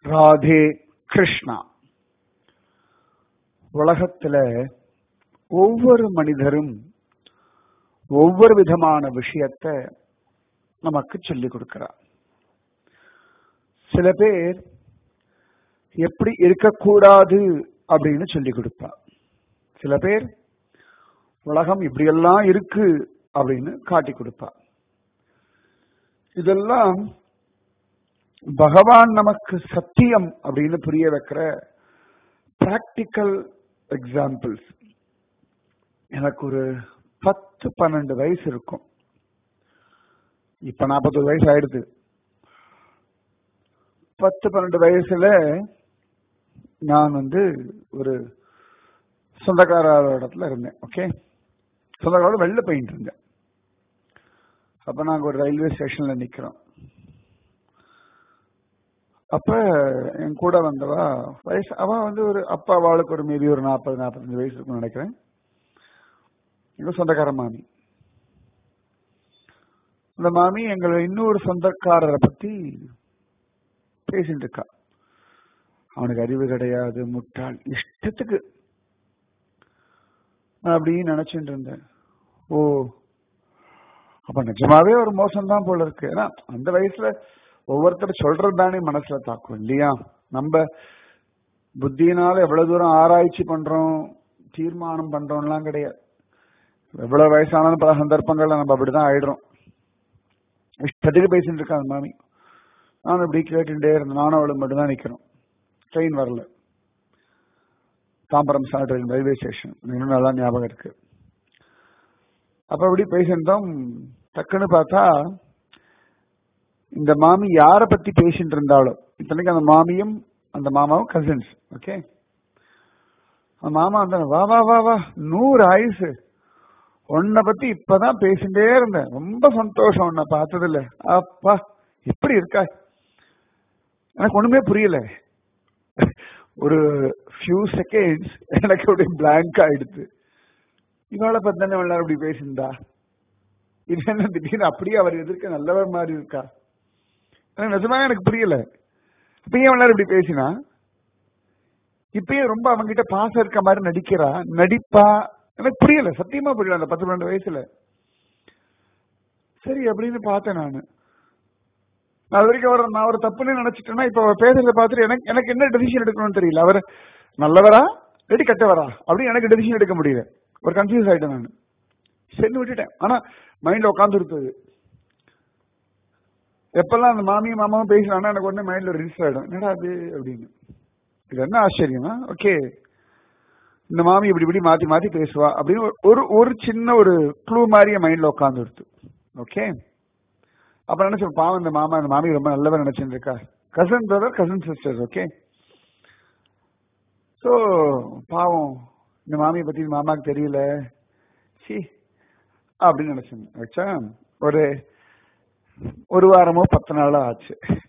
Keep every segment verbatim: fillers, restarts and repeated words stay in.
ராதே கிருஷ்ணா. உலகத்துல ஒவ்வொரு மனிதரும் ஒவ்வொரு விதமான விஷயத்த நமக்கு சொல்லிக் கொடுக்கிறார். சில பேர் எப்படி இருக்கக்கூடாது அப்படின்னு சொல்லிக் கொடுப்பார். சில பேர் உலகம் இப்படியெல்லாம் இருக்கு அப்படின்னு காட்டி கொடுப்பார். இதெல்லாம் பகவான் நமக்கு சத்தியம் அப்படின்னு புரிய வைக்கிற பிராக்டிக்கல் எக்ஸாம்பிள்ஸ். எனக்கு ஒரு பத்து பன்னெண்டு வயசு இருக்கும். இப்ப நாற்பத்தொரு வயசு ஆயிடுது. பத்து பன்னெண்டு வயசுல நான் வந்து ஒரு சொந்தக்காரோட இடத்துல இருந்தேன். ஓகே, சொந்தக்காரோட வெளில போயிட்டு இருந்தேன். அப்ப நாங்க ஒரு ரயில்வே ஸ்டேஷன்ல நிக்கிறோம். அப்ப என் கூட வந்தவா வயசு அவ வந்து ஒரு அப்பா அவளுக்கு ஒரு மீறி ஒரு நாற்பது நாற்பத்தஞ்சு வயசு இருக்குன்னு நினைக்கிறேன். எங்க சொந்தக்கார மாமி. அந்த மாமி எங்களை இன்னொரு சொந்தக்காரரை பத்தி பேசிட்டு இருக்கா. அவனுக்கு அறிவு கிடையாது, முட்டாள், இஷ்டத்துக்கு. நான் அப்படின்னு நினைச்சுட்டு இருந்தேன். ஓ, அப்ப நிஜமாவே ஒரு மோசம்தான் போல இருக்கு. ஏன்னா அந்த வயசுல ஒவ்வொருத்தர் சொல்றது தானே மனசுல தாக்கும் இல்லையா? நம்ம புத்தியினால எவ்வளவு தூரம் ஆராய்ச்சி பண்றோம், தீர்மானம் பண்றோம்லாம் கிடையாது. எவ்வளவு வயசானாலும் பல சந்தர்ப்பங்கள்ல நம்ம அப்படிதான் ஆயிடுறோம். இஷ்டத்துக்கு பேசிட்டு இருக்கா அந்த மாமி. நானும் இப்படி கேட்டுட்டே இருந்தேன். நானும் அவளுக்கு மட்டும்தான் நிக்கிறோம். ட்ரெயின் வரல. Tambaram sir train, railway station. இன்னும் நல்லா ஞாபகம் இருக்கு. அப்ப அப்படி பேசிட்டோம். டக்குன்னு பார்த்தா இந்த மாமி யார பத்தி பேசிட்டு இருந்தாலும், இத்தனைக்கு அந்த மாமியும் அந்த மாமாவும் கசின்ஸ். ஓகே, அந்த மாமா அந்த வா வா வா வா நூறு ஆயுசு, உன்னை பத்தி இப்பதான் பேசிட்டே இருந்தேன், ரொம்ப சந்தோஷம் உன்னை பார்த்தது இல்ல, அப்பா இப்படி இருக்கா. எனக்கு ஒண்ணுமே புரியல. ஒரு ஃபியூ செகண்ட்ஸ் எனக்கு அப்படியே பிளாங்க் ஆயிடுது. இவளை பத்தி தானே எல்லாரும் அப்படி பேசியிருந்தா, இது என்ன திடீர்னு அப்படியே அவர் எதிர்க்க நல்லவர் மாதிரி இருக்கா? நிஜமா எனக்கு புரியல. இப்பயும் எல்லாரும் இப்படி பேசினா, இப்பயும் ரொம்ப அவங்கிட்ட பாசம் இருக்க மாதிரி நடிக்கிறா, நடிப்பா, எனக்கு புரியல, சத்தியமா புரியல அந்த பத்து பன்னெண்டு வயசுல. சரி அப்படின்னு பார்த்தேன் நானு. அது வரைக்கும் அவர் நான் ஒரு தப்புன்னு நினைச்சிட்டேன்னா, இப்ப அவர் பேசுறத பார்த்துட்டு எனக்கு எனக்கு என்ன டெசிஷன் எடுக்கணும்னு தெரியல. அவர் நல்லவரா ரெடி கட்டவரா அப்படின்னு எனக்கு டெசிஷன் எடுக்க முடியல. ஒரு கன்ஃபியூஸ் ஆயிட்டேன் நான். சரி விட்டுட்டேன். ஆனா மைண்ட்ல உட்காந்து இருக்குது. எப்பெல்லாம் அந்த மாமியும் மாமாவும் பேசினாங்கன்னா எனக்கு உடனே மைண்ட்ல ரிஜிஸ்டர் ஆயிடும். என்னடா அது அப்படின்னு. இது என்ன ஆச்சரியமா? ஓகே, இந்த மாமி இப்படி இப்படி மாத்தி மாத்தி பேசுவா அப்படின்னு ஒரு ஒரு சின்ன ஒரு க்ளூ மாதிரி மைண்ட்ல உட்காந்து இருக்கு. ஓகே, அப்ப நினைச்ச பாவம் இந்த மாமா இந்த மாமி ரொம்ப நல்லவா நினைச்சுட்டு இருக்கா. Cousin brother, cousin sisters. Okay, so பாவம் இந்த மாமியை பத்தி மாமாவுக்கு தெரியல சி அப்படின்னு நினைச்சேன். வச்சா ஒரு ஒரு வாரமோ பத்து நாளோ ஆச்சு.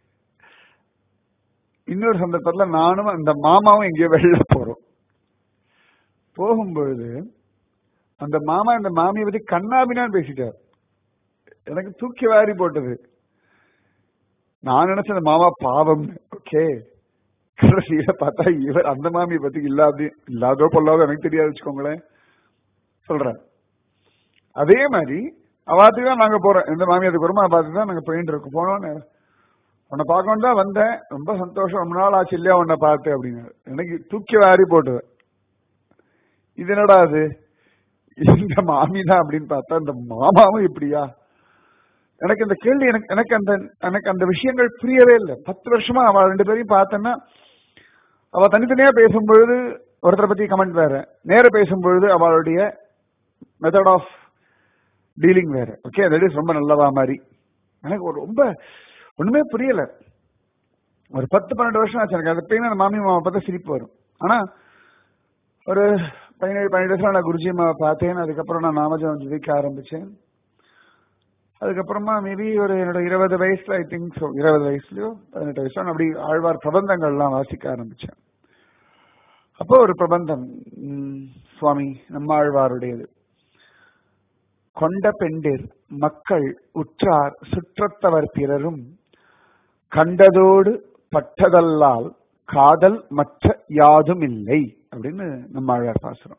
இன்னொரு சந்தர்ப்பத்தில் நானும் அந்த மாமாவும் எங்கேயோ வெளில போறோம். போகும்பொழுது அந்த மாமா இந்த மாமியை பத்தி கண்ணாபினான்னு பேசிட்டார். எனக்கு தூக்கி வாரி போட்டது. நான் நினைச்சேன் அந்த மாமா பாவம். ஓகே, கடைசியில பார்த்தா இவர் அந்த மாமியை பத்தி இல்லாத இல்லாதோ பொல்லாதோ எனக்கு தெரியாது வச்சுக்கோங்களேன் சொல்றேன். அதே மாதிரி அவாத்துக்கு தான் நாங்க போறோம். எந்த மாமியத்துக்கு வருமோ பார்த்து தான் நாங்க போயிட்டு இருக்கோம். போனோன்னு உன்னை பார்க்கணும் தான் வந்தேன், ரொம்ப சந்தோஷம், ரொம்ப நாள் ஆச்சு இல்லையா உன்னை பார்த்து அப்படின்னு எனக்கு தூக்கி வாரி போட்டுவேன். இது என்னடா அது, இந்த மாமிதான் அப்படின்னு பார்த்தா இந்த மாமாவும் இப்படியா? எனக்கு இந்த கேள்வி எனக்கு எனக்கு அந்த எனக்கு அந்த விஷயங்கள் புரியவே இல்லை. பத்து வருஷமா அவ ரெண்டு பேரையும் பார்த்தேன்னா, அவ தனித்தனியா பேசும்பொழுது ஒருத்தரை பத்தி கமெண்ட் வேற, நேர பேசும்பொழுது அவளுடைய மெத்தட் ஆஃப் டீலிங் வேற. ஓகே, தட் இஸ் ரொம்ப நல்லவா மாதிரி. எனக்கு ஒரு ரொம்ப ஒண்ணுமே புரியல. ஒரு பத்து பன்னெண்டு வருஷம் ஆச்சு எனக்கு. அது எப்பயுமே அந்த மாமி மாமா பார்த்தா சிரிப்பு வரும். ஆனா ஒரு பதினேழு பன்னெண்டு வருஷம் நான் குருஜி மாவை பார்த்தேன். அதுக்கப்புறம் நான் நாமஜம் ஜிவிக்க ஆரம்பிச்சேன். அதுக்கப்புறமா மேபி ஒரு என்னோட இருபது வயசுல ஐ திங்க் ஸோ இருபது வயசுலயோ பதினெட்டு வயசுல அப்படி ஆழ்வார் பிரபந்தங்கள்லாம் வாசிக்க ஆரம்பிச்சேன். அப்போ ஒரு பிரபந்தம் சுவாமி நம்மாழ்வாருடையது. கொண்ட பெண்டிர் மக்கள் உற்றார் சுற்றத்தவர் பிறரும் கண்டதோடு பட்டதல்லால் காதல் மற்ற யாதும் இல்லை அப்படின்னு நம்ம ஆழ்வார் பாசுறோம்.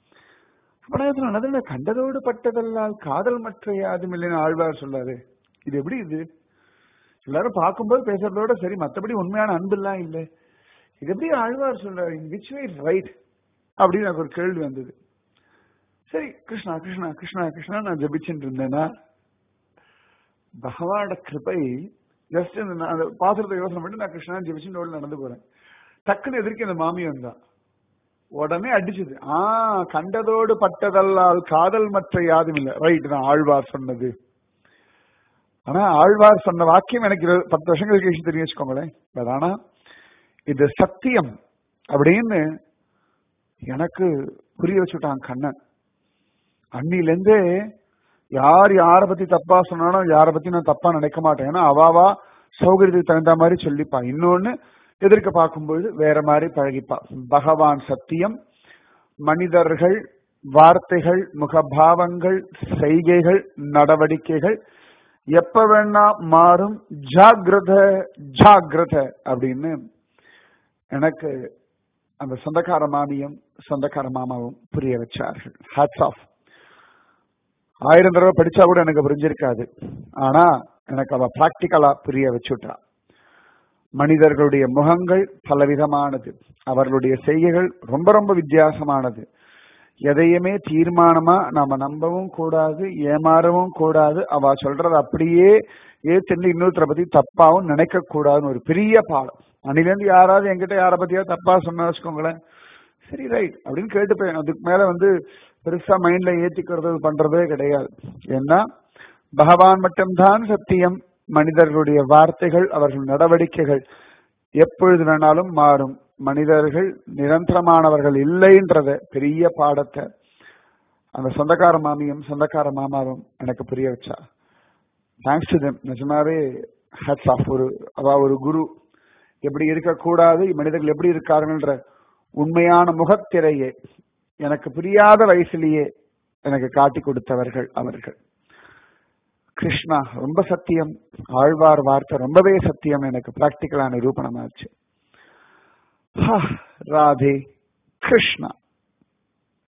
அப்ப கண்டதோடு பட்டதல்லால் காதல் மற்ற யாதும் இல்லைன்னு ஆழ்வார் சொல்லாரு. இது எப்படி? இது எல்லாரும் பார்க்கும்போது பேசுறதோட சரி, மற்றபடி உண்மையான அன்பு எல்லாம் இல்லை. இது எப்படி ஆழ்வார் சொல்றாரு? இன் விச் வே ரைட் அப்படின்னு எனக்கு ஒரு கேள்வி வந்தது. சரி, கிருஷ்ணா கிருஷ்ணா கிருஷ்ணா கிருஷ்ணா நான் ஜபிச்சுட்டு இருந்தேன்னா பகவானோட கிருபை ஜஸ்ட் அந்த பாசுரத்தை யோசனை பண்ணி நான் கிருஷ்ணா ஜபிச்சுட்டு ரோட்ல நடந்து போறேன். டக்குன்னு எதிர்க்க இந்த மாமி வந்தா, உடனே அடிச்சது. ஆஹ் கண்டதோடு பட்டதல்லால் காதல் மற்ற யாதும் இல்லை. ரைட், நான் ஆழ்வார் சொன்னது. ஆனா ஆழ்வார் சொன்ன வாக்கியம் எனக்கு பத்து வருஷங்களுக்கு கழிச்சு தெரியும் வச்சுக்கோங்களேன். ஆனா இது சத்தியம் அப்படின்னு எனக்கு புரிய வச்சுட்டான் கண்ணன். அன்னிலேருந்தே யார் யாரை பத்தி தப்பா சொன்னாலும் யாரை பத்தி நான் தப்பா நினைக்க மாட்டேன். ஏன்னா அவாவா சௌகரியத்துக்கு தகுந்த மாதிரி சொல்லிப்பா. இன்னொன்னு எதிர்க்க பார்க்கும்போது வேற மாதிரி பழகிப்பா. பகவான் சத்தியம். மனிதர்கள் வார்த்தைகள், முகபாவங்கள், செய்கைகள், நடவடிக்கைகள் எப்ப வேணா மாறும். ஜாகிரத ஜாகிரத அப்படின்னு எனக்கு அந்த சொந்தக்கார மாமியும் சொந்தக்கார மாமாவும் புரிய வச்சார்கள். Hats off. ஆயிரம் தடவை படிச்சா கூட எனக்கு புரிஞ்சிருக்காது. ஆனா எனக்கு அவ பிராக்டிக்கலா புரிய வச்சுட்டா. மனிதர்களுடைய முகங்கள் பலவிதமானது, அவர்களுடைய செய்கைகள் ரொம்ப ரொம்ப வித்தியாசமானது. எதையுமே தீர்மானமா நாம நம்பவும் கூடாது, ஏமாறவும் கூடாது. அவ சொல்றது அப்படியே ஏத்து இன்னொருத்தரை பத்தி தப்பாவும் நினைக்க கூடாதுன்னு ஒரு பெரிய பாடம். அன்னிலேருந்து யாராவது என்கிட்ட யாரை பத்தியா தப்பா சொன்னா வச்சுக்கோங்களேன், சரி ரைட் அப்படின்னு கேட்டுப்பேன். அதுக்கு மேல வந்து பெருசா மைண்ட்ல ஏத்திக்கிறது பண்றதே கிடையாது. ஏன்னா பகவான் மட்டும்தான் சத்தியம். மனிதர்களுடைய வார்த்தைகள், அவர்கள் நடவடிக்கைகள் எப்பொழுது வேணாலும் மாறும். மனிதர்கள் நிரந்தரமானவர்கள் இல்லைன்றத பெரிய பாடத்தை அந்த சொந்தக்கார மாமியும் சொந்தக்கார மாமாவும் எனக்கு புரிய வச்சா. Thanks to them. நிஜமாவே ஹேட்ஸ் ஆஃப். ஒரு அவ ஒரு குரு. எப்படி இருக்கக்கூடாது, மனிதர்கள் எப்படி இருக்காருன்ற உண்மையான முகத்திரையே எனக்கு புரியாத வயசுலேயே எனக்கு காட்டி கொடுத்தவர்கள் அவர்கள். கிருஷ்ணா ரொம்ப சத்தியம், ஆழ்வார் வார்த்தை ரொம்பவே சத்தியம். எனக்கு பிராக்டிக்கலான நிரூபணமாச்சு. ராதே கிருஷ்ணா.